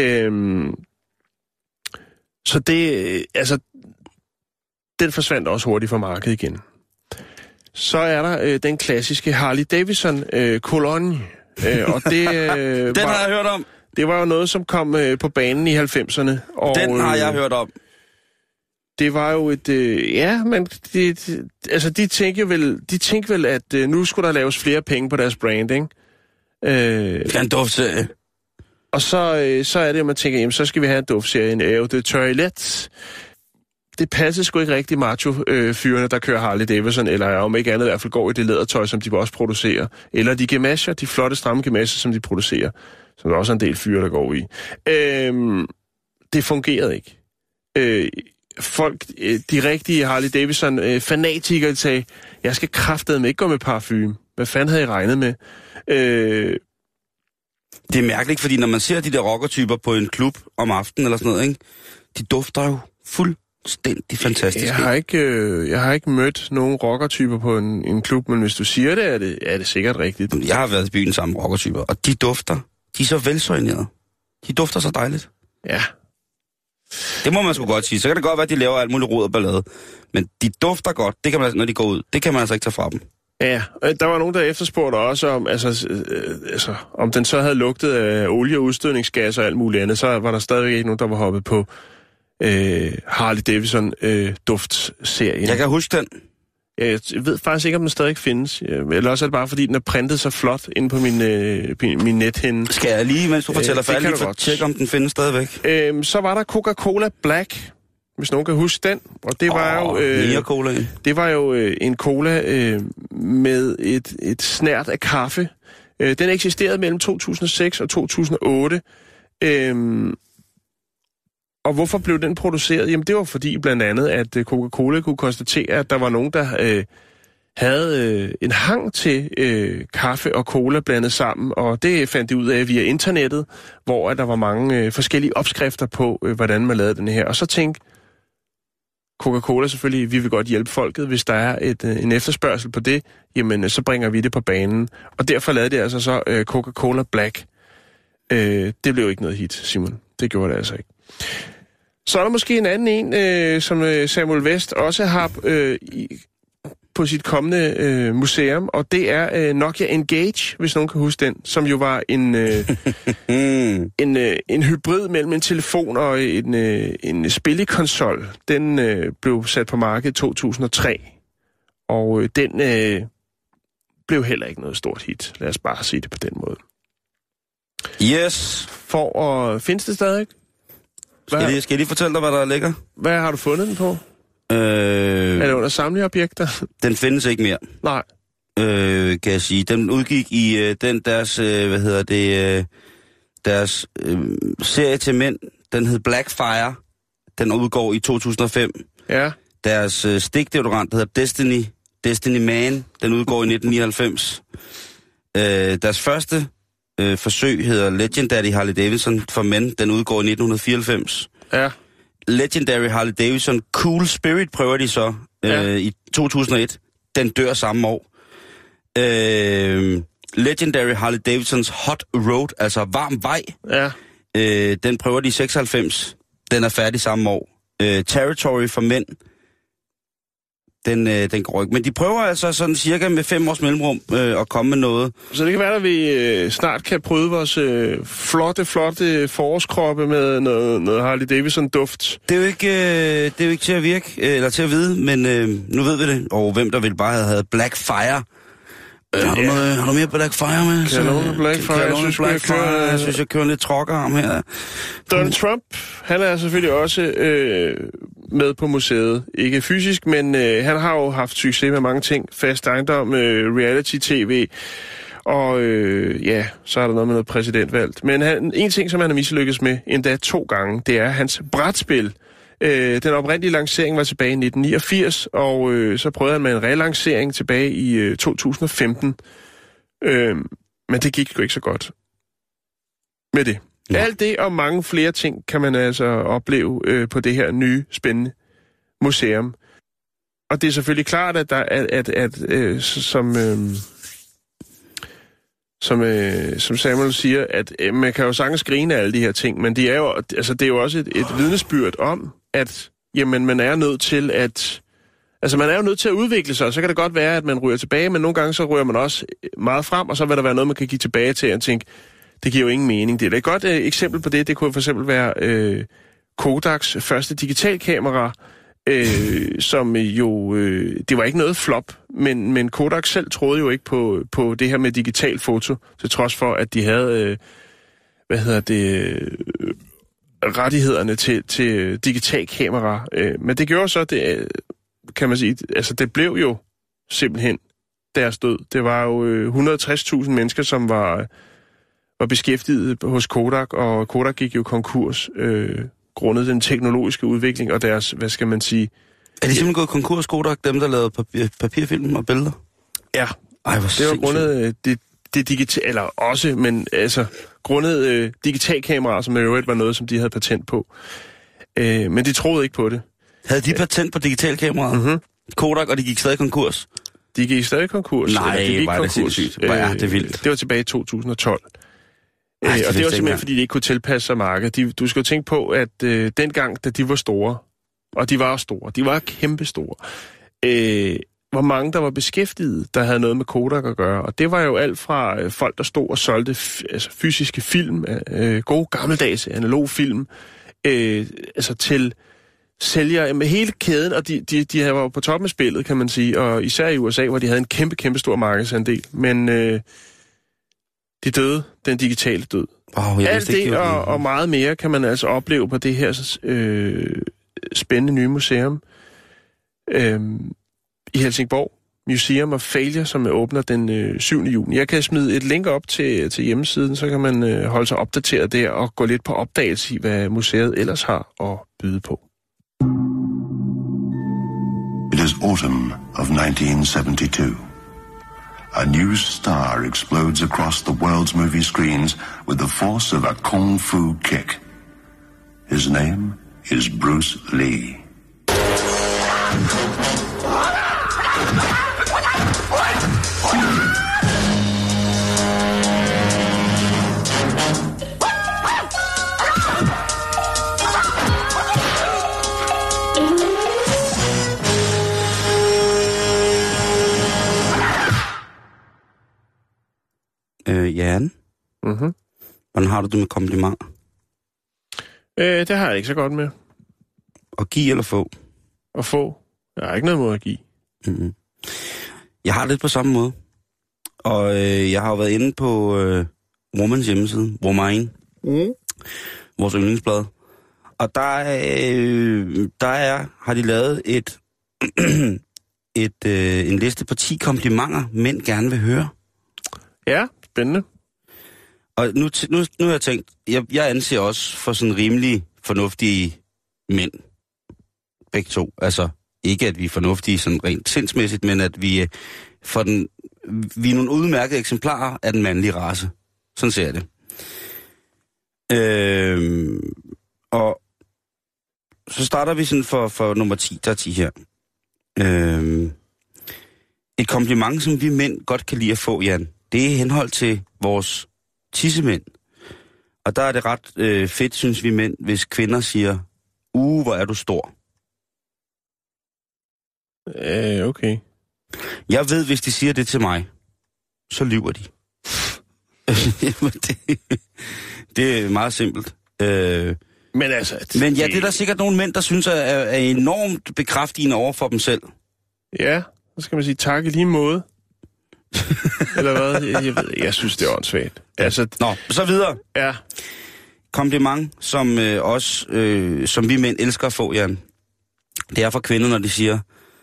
Så det, den forsvandt også hurtigt fra markedet igen. Så er der den klassiske Harley Davidson Cologne. Og det, den har jeg hørt om. Det var jo noget, som kom på banen i 90'erne. Og, den har jeg hørt om. Det var jo et... men de tænkte vel, at nu skulle der laves flere penge på deres branding. En duftserie. Og så er det, at man tænker, jamen, så skal vi have en duftserie, en Eau de Toilette. Det passer sgu ikke rigtig macho-fyrene, der kører Harley Davidson, eller om ikke andet i hvert fald går i det lædertøj, som de også producerer. Eller de gemasher, de flotte, stramme gemasher, som de producerer. Som der også er en del fyre, der går i. Det fungerede ikke. folk, de rigtige Harley Davidson fanatikere, sagde, jeg skal kraftedeme ikke gå med parfume. Hvad fanden havde I regnet med? Det er mærkeligt, fordi når man ser de der rockertyper på en klub om aftenen eller sådan noget, ikke? De dufter jo fuldstændig fantastisk. Jeg har ikke mødt nogen rockertyper på en klub, men hvis du siger det, er det sikkert rigtigt. Jeg har været i byen sammen med rockertyper, og de dufter. De er så velsoignerede. De dufter så dejligt. Ja. Det må man sgu godt sige. Så kan det godt være, at de laver alt muligt rod og ballade. Men de dufter godt, det kan man, når de går ud. Det kan man altså ikke tage fra dem. Ja, der var nogen, der efterspurgte også om, om den så havde lugtet af olie- og udstødningsgas og alt muligt andet, så var der stadigvæk ikke nogen, der var hoppet på Harley Davidson duftserien. Jeg kan huske den. Jeg ved faktisk ikke, om den stadig findes. Eller også er det bare, fordi den er printet så flot inde på min nethænde. Skal jeg lige, mens du fortæller færdigt, for tjekke, om den findes stadigvæk? Så var der Coca-Cola Black, hvis nogen kan huske den. Og det var det var jo en cola med et snært af kaffe. Den eksisterede mellem 2006 og 2008. Og hvorfor blev den produceret? Jamen det var fordi blandt andet, at Coca-Cola kunne konstatere, at der var nogen, der havde en hang til kaffe og cola blandet sammen. Og det fandt de ud af via internettet, hvor der var mange forskellige opskrifter på, hvordan man lavede den her. Og så tænkte Coca-Cola selvfølgelig, vi vil godt hjælpe folket, hvis der er en efterspørgsel på det, jamen så bringer vi det på banen. Og derfor lavede det altså så Coca-Cola Black. Det blev ikke noget hit, Simon. Det gjorde det altså ikke. Så er der måske en anden som Samuel West også har på sit kommende museum, og det er Nokia Engage, hvis nogen kan huske den, som jo var en hybrid mellem en telefon og en spillekonsol. Den blev sat på markedet i 2003, og den blev heller ikke noget stort hit. Lad os bare sige det på den måde. Yes. Findes det stadig? Skal jeg lige fortælle dig, hvad der ligger? Hvad har du fundet den på? Er det under samleobjekter? Den findes ikke mere. Nej. Kan jeg sige. Den udgik i deres serie til mænd. Den hed Blackfire. Den udgår i 2005. Ja. Deres stikdeodorant, der hedder Destiny Man. Den udgår i 1999. Deres første forsøg hedder Legendary Harley Davidson for mænd. Den udgår i 1994. Ja. Legendary Harley Davidson Cool Spirit prøver de så i 2001. Den dør samme år. Legendary Harley Davidsons Hot Road, altså varm vej. Ja. Den prøver de i 96. Den er færdig samme år. Territory for mænd. Den går ikke. Men de prøver altså sådan cirka med 5 års mellemrum at komme med noget. Så det kan være, at vi snart kan prøve vores flotte forårskroppe med noget Harley Davidson duft. Det er jo ikke til at virke, eller til at vide, men nu ved vi det. Og hvem der vil bare have Blackfire. Har du mere Blackfire med? Kanon Blackfire. Jeg synes, jeg kører lidt trokkerarm her. Donald Trump, han er selvfølgelig også med på museet. Ikke fysisk, men han har jo haft succes med mange ting. Fast ejendom, reality-tv, og så er der noget med noget præsidentvalg. Men en ting, som han har mislykkes med, endda 2 gange, det er hans brætspil. Den oprindelige lancering var tilbage i 1989, og så prøvede han med en relancering tilbage i 2015. Men det gik jo ikke så godt med det. Ja. Alt det og mange flere ting kan man altså opleve på det her nye, spændende museum. Og det er selvfølgelig klart, at der som Samuel siger, at man kan jo sagtens grine af alle de her ting, men det er jo også et vidnesbyrd om, at jamen, man er nødt til at udvikle sig, og så kan det godt være, at man ryger tilbage, men nogle gange så ryger man også meget frem, og så vil der være noget, man kan give tilbage til, og tænke, det giver jo ingen mening. Det er et godt eksempel på det. Det kunne for eksempel være Kodaks første digitalkamera, som jo, det var ikke noget flop, men Kodak selv troede jo ikke på det her med digital foto, til trods for, at de havde, rettighederne til digital kamera. Men det gjorde så, det, kan man sige, altså det blev jo simpelthen deres død. Det var jo 160.000 mennesker, som var beskæftiget hos Kodak, og Kodak gik jo konkurs grundet den teknologiske udvikling og deres, hvad skal man sige... Er de simpelthen gået konkurs, Kodak, dem der lavede papirfilm og billeder? Ja, Ej, det var grundet det digitale, eller også, men altså grundet digitalkameraer, som i øvrigt var noget, som de havde patent på. Men de troede ikke på det. Havde de patent på digitalkameraer? Mm-hmm. Kodak, og de gik stadig konkurs? De gik stadig konkurs. Nej, var det sindssygt. Hvor er det vildt. Det var tilbage i 2012. Ej, og det var simpelthen, fordi de ikke kunne tilpasse sig markedet. Du skal jo tænke på, at dengang, da de var store, og de var store, de var kæmpe store, hvor mange der var beskæftiget, der havde noget med Kodak at gøre. Og det var jo alt fra folk, der stod og solgte fysiske film, gode gammeldags analog film, til sælger med hele kæden, og de var på toppen af spillet, kan man sige, og især i USA, hvor de havde en kæmpe stor markedsandel. Men de døde, den digitale død. Alt det og meget mere kan man altså opleve på det her spændende nye museum i Helsingborg. Museum of Failure, som åbner den 7. juni. Jeg kan smide et link op til hjemmesiden, så kan man holde sig opdateret der og gå lidt på opdagelse i, hvad museet ellers har at byde på. It is autumn of 1972. A new star explodes across the world's movie screens with the force of a kung fu kick. His name is Bruce Lee. Jan? Mhm. Hvordan har du det med komplimenter? Det har jeg ikke så godt med. At give eller få? At få. Jeg har ikke noget mod at give. Mm-hmm. Jeg har lidt på samme måde. Og jeg har jo været inde på Womans hjemmeside, Woman, vores yndlingsblad. Og har de lavet en liste på 10 komplimenter, mænd gerne vil høre. Ja, spændende. Og nu har jeg tænkt, jeg anser også for sådan rimelig fornuftige mænd. Begge to. Altså, ikke at vi er fornuftige sådan rent sindsmæssigt, men at vi er nogle udmærkede eksemplarer af den mandlige race. Sådan ser jeg det. Og så starter vi sådan for nummer 10, der er 10 her. Et kompliment, som vi mænd godt kan lide at få, Jan, det er i henhold til vores tissemænd. Og der er det ret fedt, synes vi mænd, hvis kvinder siger, hvor er du stor. Okay. Jeg ved, hvis de siger det til mig, så lyver de. det er meget simpelt. Men altså... Men ja, det er der sikkert nogle mænd, der synes er enormt bekræftigende over for dem selv. Ja, så skal man sige tak i lige måde. Eller hvad? Jeg ved ikke, jeg synes, det er åndssvagt. Altså... Nå, så videre. Ja. Kompliment, som som vi mænd elsker at få, Jan. Det er for kvinder, når de siger...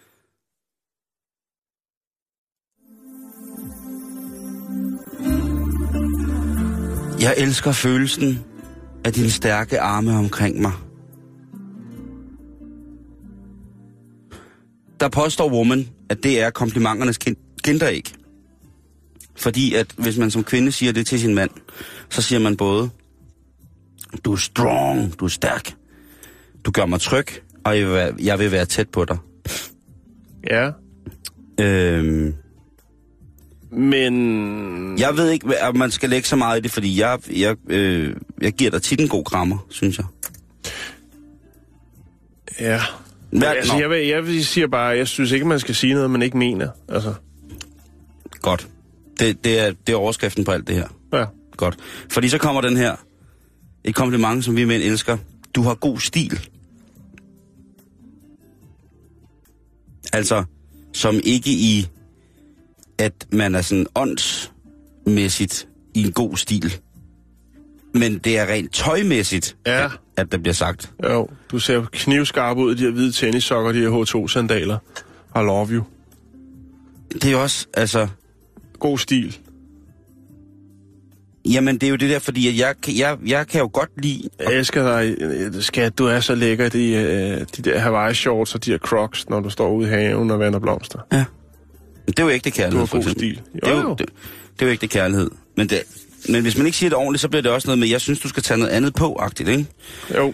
Jeg elsker følelsen af dine stærke arme omkring mig. Der påstår Woman, at det er komplimenternes kinderæg. Fordi at hvis man som kvinde siger det til sin mand, så siger man både, du er strong, du er stærk, du gør mig tryg, og jeg vil være tæt på dig. Ja. Men... Jeg ved ikke, at man skal lægge så meget i det, fordi jeg giver dig tit en god krammer, synes jeg. Ja. Altså, jeg siger bare, jeg synes ikke, man skal sige noget, man ikke mener. Altså. Godt. Det er overskriften på alt det her. Ja. Godt. Fordi så kommer den her. Et kompliment, som vi mænd elsker. Du har god stil. Altså, som ikke i, at man er sådan åndsmæssigt i en god stil. Men det er rent tøjmæssigt, ja, at der bliver sagt. Jo, du ser knivskarp ud i de her hvide tennissokker, de her H2-sandaler. I love you. Det er også, altså... God stil. Jamen, det er jo det der, fordi jeg kan jo godt lide... Jeg elsker dig, skat. Du er så lækker, de der Hawaii shorts og de her Crocs, når du står ude i haven og vander blomster. Ja. Det er jo ægte kærlighed, for eksempel. Det er jo ægte kærlighed. Men hvis man ikke siger det ordentligt, så bliver det også noget med, jeg synes, du skal tage noget andet på-agtigt, ikke? Jo.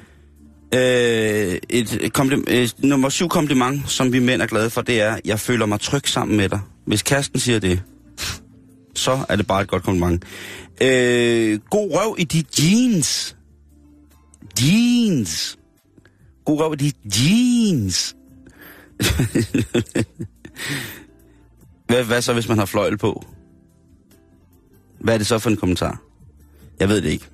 Nummer 7 kompliment, som vi mænd er glade for, det er, jeg føler mig tryg sammen med dig. Hvis kæresten siger det, så er det bare et godt kompliment. God røv i de jeans. Jeans. God røv i de jeans. Hvad så, hvis man har fløjl på? Hvad er det så for en kommentar? Jeg ved det ikke.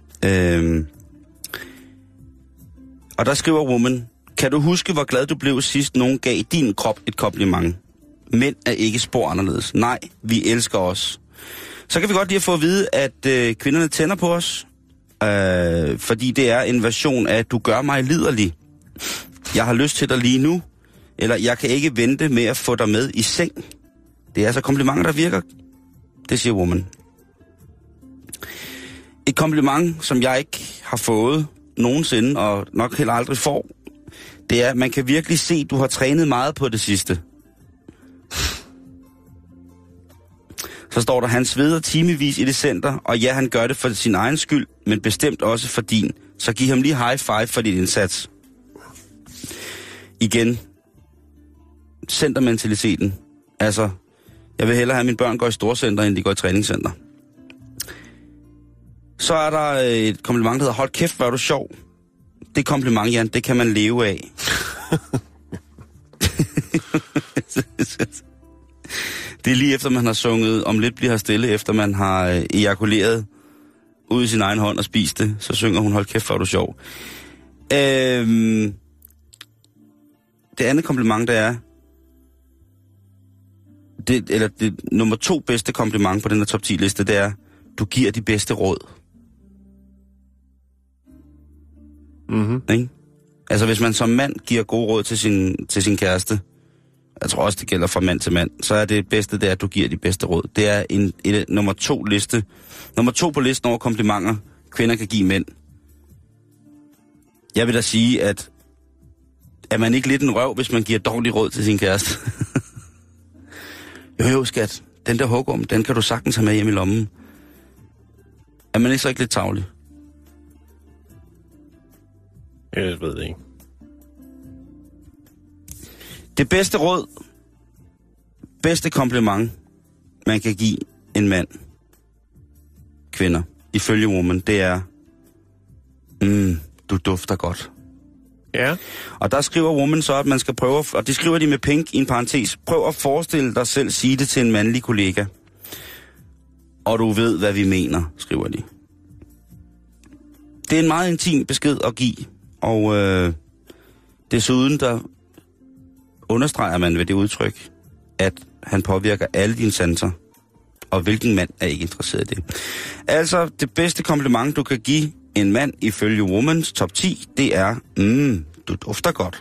Og der skriver Woman, kan du huske, hvor glad du blev sidst nogen gav din krop et kompliment? Mænd er ikke spor anderledes. Nej, vi elsker os. Så kan vi godt lige få at vide, at kvinderne tænder på os. Fordi det er en version af, du gør mig liderlig. Jeg har lyst til dig lige nu. Eller jeg kan ikke vente med at få dig med i seng. Det er altså komplimenter, der virker. Det siger Woman. Et kompliment, som jeg ikke har fået nogensinde, og nok heller aldrig får, det er, at man kan virkelig se, at du har trænet meget på det sidste. Så står der, han sveder timevis i det center, og ja, han gør det for sin egen skyld, men bestemt også for din. Så giv ham lige high five for din indsats. Igen. Centermentaliteten. Altså, jeg vil hellere have, at mine børn går i storcenter, end de går i træningscenter. Så er der et kompliment, der hedder, hold kæft, hvor er du sjov. Det kompliment, Jan, det kan man leve af. Det er lige efter, man har sunget Om lidt bliver her stille, efter man har ejakuleret ud i sin egen hånd og spist det, så synger hun, hold kæft, hvor er du sjov. Det andet kompliment, der er, det nummer 2 bedste kompliment på den her top 10 liste, det er, du giver de bedste råd. Mhm. Ikke? Altså hvis man som mand giver gode råd til sin kæreste, jeg tror også det gælder fra mand til mand, så er det bedste, det er, at du giver de bedste råd. Det er en nummer 2 liste. Nummer 2 på listen over komplimenter, kvinder kan give mænd. Jeg vil da sige, at er man ikke lidt en røv, hvis man giver dårlig råd til sin kæreste? Jo, skat. Den der hugorm, den kan du sagtens have med hjem i lommen. Er man ikke så ikke lidt tarvelig? Jeg ved det ikke. Det bedste råd, bedste kompliment, man kan give en mand, kvinder, ifølge Woman, det er, du dufter godt. Ja. Og der skriver Woman så, at man skal prøve, og det skriver de med pink i en parentes, prøv at forestille dig selv sige det til en mandlig kollega. Og du ved, hvad vi mener, skriver de. Det er en meget intim besked at give, og desuden der understreger man ved det udtryk, at han påvirker alle dine sanser, og hvilken mand er ikke interesseret i det. Altså, det bedste kompliment, du kan give en mand ifølge Womans top 10, det er, du dufter godt.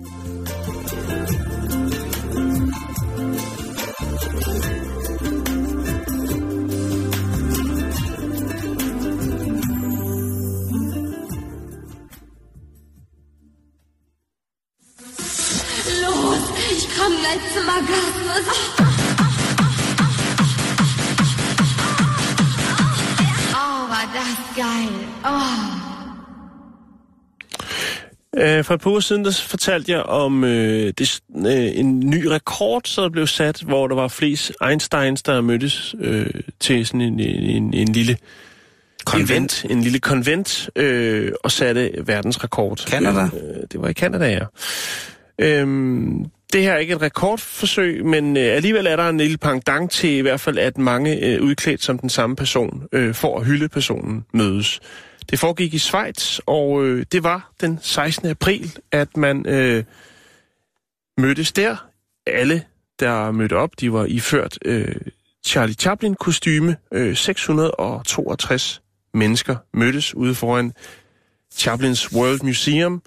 Komm gleich zum Orgasmus. War das geil. For et par uger siden, der fortalte jeg om en ny rekord, så der blev sat, hvor der var flest Einsteins, der mødtes til sådan en lille konvent. En lille konvent, og satte verdensrekord. Canada? Det var i Canada, ja. Det her er ikke et rekordforsøg, men alligevel er der en lille pendant til i hvert fald, at mange udklædt som den samme person, for at hylde personen, mødes. Det foregik i Schweiz, og det var den 16. april, at man mødtes der. Alle, der mødte op, de var iført Charlie Chaplin-kostyme. 662 mennesker mødtes ude foran Chaplins World Museum,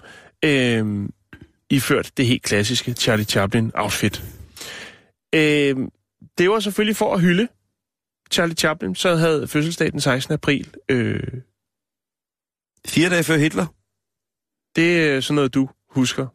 iført det helt klassiske Charlie Chaplin-outfit. Det var selvfølgelig for at hylde Charlie Chaplin, så havde fødselsdag den 16. april. 4 dage før Hitler? Det er sådan noget, du husker.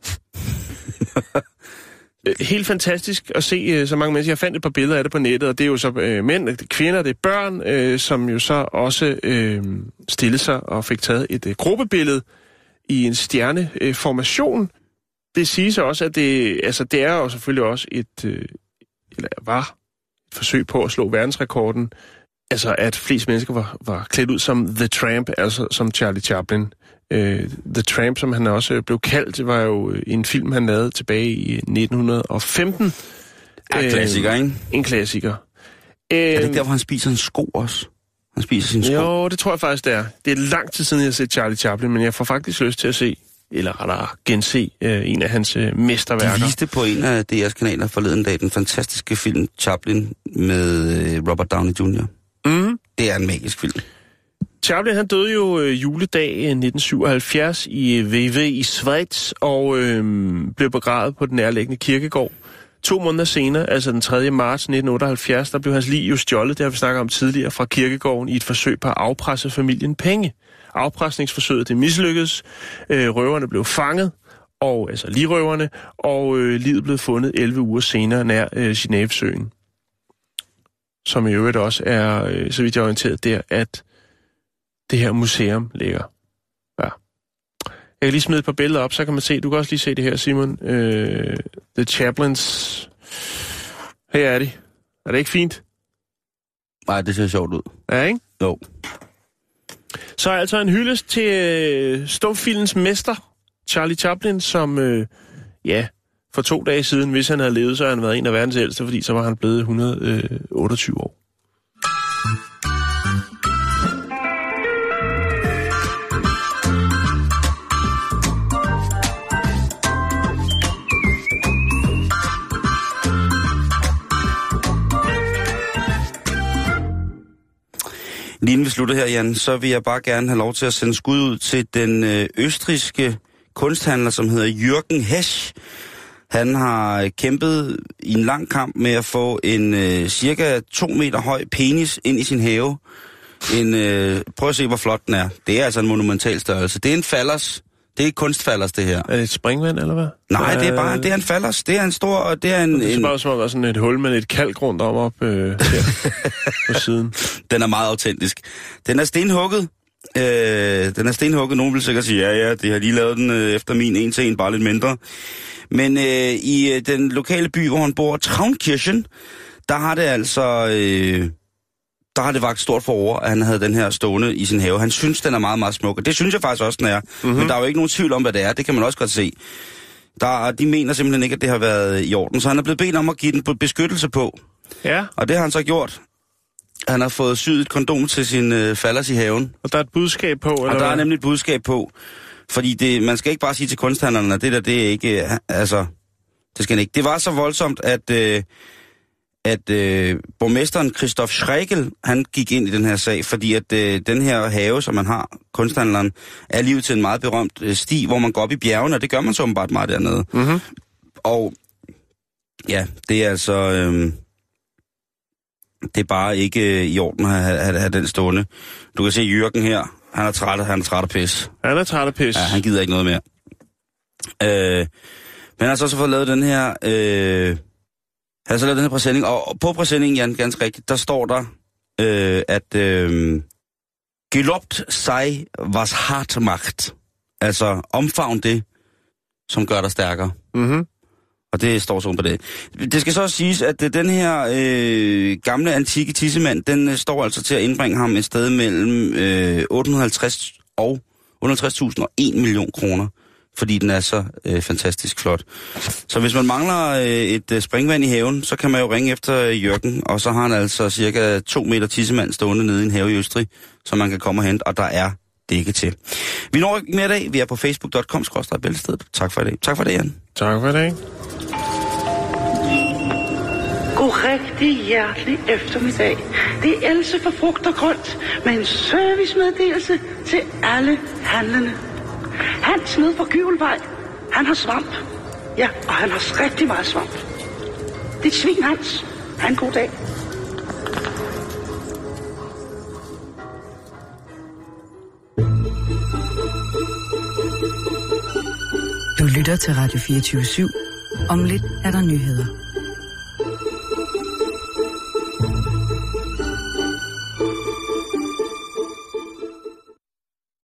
Helt fantastisk at se så mange mennesker. Jeg fandt et par billeder af det på nettet, og det er jo så mænd, det er kvinder, det er børn, som jo så også stillede sig og fik taget et gruppebillede i en stjerneformation. Det siges også, at det er jo selvfølgelig også var et forsøg på at slå verdensrekorden. Altså, at flest mennesker var klædt ud som The Tramp, altså som Charlie Chaplin. The Tramp, som han også blev kaldt, var jo en film, han lavede tilbage i 1915. En klassiker, ikke? En klassiker. Er det ikke der, hvor han spiser en sko også? Han spiser sin sko? Jo, det tror jeg faktisk, det er. Det er lang tid siden, jeg har set Charlie Chaplin, men jeg får faktisk lyst til at se, eller rettere gense, en af hans mesterværker. De viste på en af DR's kanaler forleden dag den fantastiske film Chaplin med Robert Downey Jr. Det er en magisk film. Chaplin, han døde jo juledag 1977 i VV i Schweiz og blev begravet på den nærliggende kirkegård. 2 måneder senere, altså den 3. marts 1978, der blev hans lig jo stjålet, det har vi snakket om tidligere, fra kirkegården i et forsøg på at afpresse familien penge. Afpresningsforsøget, det mislykkedes. Røverne blev fanget, altså ligrøverne, og liget blev fundet 11 uger senere nær Genèvesøen. Som i øvrigt også er, så vidt jeg er orienteret, der, at det her museum ligger. Ja. Jeg kan lige smide et par billeder op, så kan man se, du kan også lige se det her, Simon. The Chaplins. Her er de. Er det ikke fint? Nej, det ser sjovt ud. Ja, ikke? Jo. Så altså en hyldest til stumfilmens mester, Charlie Chaplin, som, for 2 dage siden, hvis han havde levet, så havde han været en af verdens ældste, fordi så var han blevet 128 år. Lige inden vi slutter her, Jan, så vil jeg bare gerne have lov til at sende skud ud til den østrigske kunsthandler, som hedder Jürgen Hesch. Han har kæmpet i en lang kamp med at få en cirka 2 meter høj penis ind i sin have. Prøv at se, hvor flot den er. Det er altså en monumental størrelse. Det er en fallers. Det er ikke kunstfallers, det her. Er det et springvand, eller hvad? Nej, det er en fallers. Det er en stor... Det er bare som at være sådan et hul med et kalk rundt om op på siden. Den er meget autentisk. Den er stenhugget. Nogen vil sikkert sige, ja, det har lige lavet den efter min 1-til-1, bare lidt mindre. Men i den lokale by, hvor han bor, Traunkirchen, der har det altså... der har det vakt stort forår, at han havde den her stående i sin have. Han synes, den er meget, meget smuk, og det synes jeg faktisk også, den er. Men der er jo ikke nogen tvivl om, hvad det er. Det kan man også godt se. De mener simpelthen ikke, at det har været i orden. Så han er blevet bedt om at give den beskyttelse på. Ja. Og det har han så gjort. Han har fået syet et kondom til sin fallers i haven. Og der er et budskab på, eller og der er nemlig et budskab på. Fordi man skal ikke bare sige til kunsthandlerne, at det er ikke... Altså, det skal ikke. Det var så voldsomt, at borgmesteren Christoph Schregel, han gik ind i den her sag, fordi at den her have, som man har, kunsthandleren, er livet til en meget berømt sti, hvor man går op i bjergene, og det gør man så åbenbart meget dernede. Mm-hmm. Og ja, det er altså... det er bare ikke i orden at have den stående. Du kan se Jürgen her, han er træt af pis. Han er træt af pis. Ja, han gider ikke noget mere. Men han har så fået lavet den her... Han har så lavet den her præsending, og på præsendingen, Jan, ganske rigtigt, der står der, at gelobt sei, was hart macht. Altså, omfavn det, som gør dig stærkere. Mhm. Og det står sådan på det. Det skal så også siges, at den her gamle, antikke tissemand, den står altså til at indbringe ham et sted mellem 850.000 og 1 million kroner. Fordi den er så fantastisk flot. Så hvis man mangler et springvand i haven, så kan man jo ringe efter Jürgen, og så har han altså cirka 2 meter tissemand stående nede i en have i Østrig, som man kan komme og hente, og der er dække til. Vi når ikke mere i dag. Vi er på facebook.com/bæltestedet. Tak for i dag. Tak for det, Jan. Tak for det. God rigtig hjertelig eftermiddag. Det er Else fra Frugt og Grønt med en servicemeddelelse til alle handlende. Hans nede på Gyvelvej, han har svamp. Ja, og han har rigtig meget svamp. Det er svin Hans. Ha' en god dag. Du lytter til Radio 24/7. Om lidt er der nyheder.